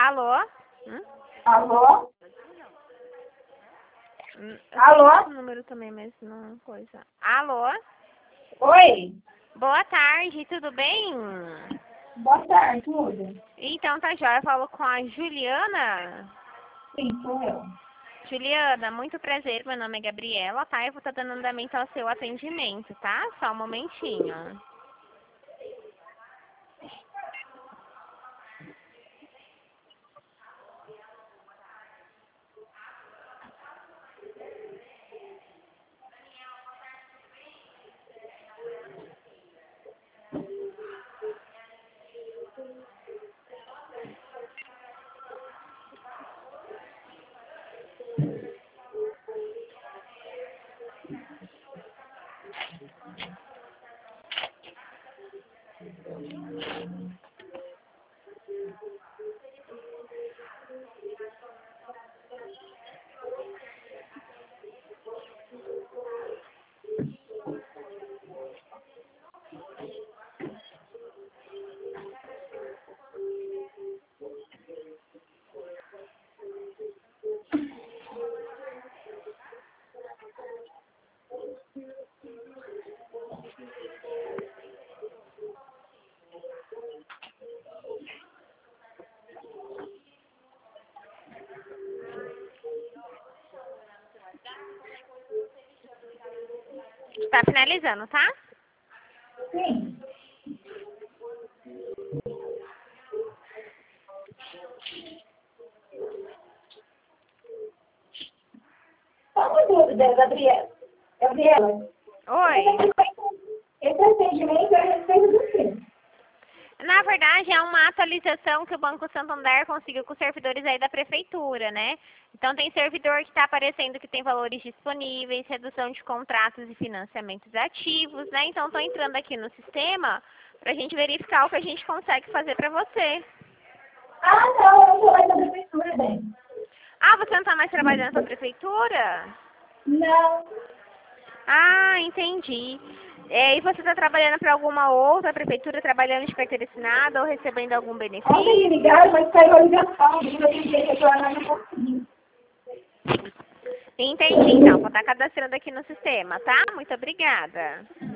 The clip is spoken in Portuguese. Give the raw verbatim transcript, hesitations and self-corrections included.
Alô? Hum? Alô? Hum, eu Alô? tenho esse número também, mas não coisa. Alô? Oi? Boa tarde, tudo bem? Boa tarde, tudo? Então tá jóia, eu falo com a Juliana. Sim, sou eu. Juliana, muito prazer, meu nome é Gabriela, tá? Eu vou estar dando andamento ao seu atendimento, tá? Só um momentinho. Tá finalizando, tá? Sim. Só uma dúvida, Gabriela. Gabriela. Oi. Esse atendimento é a respeito do quê? Na verdade, é uma atualização que o Banco Santander conseguiu com os servidores aí da prefeitura, né? Então, tem servidor que está aparecendo que tem valores disponíveis, redução de contratos e financiamentos ativos, né? Então, estou entrando aqui no sistema para a gente verificar o que a gente consegue fazer para você. Ah, não, eu não sou mais da prefeitura, bem. Ah, você não está mais trabalhando para a prefeitura? Não. Ah, entendi. É, e você está trabalhando para alguma outra prefeitura, trabalhando de carteira assinada ou recebendo algum benefício? Ontem me ligaram, mas caiu a ligação. Eu tentei retornar, não consegui. Entendi, então. Vou estar cadastrando aqui no sistema, tá? Muito obrigada.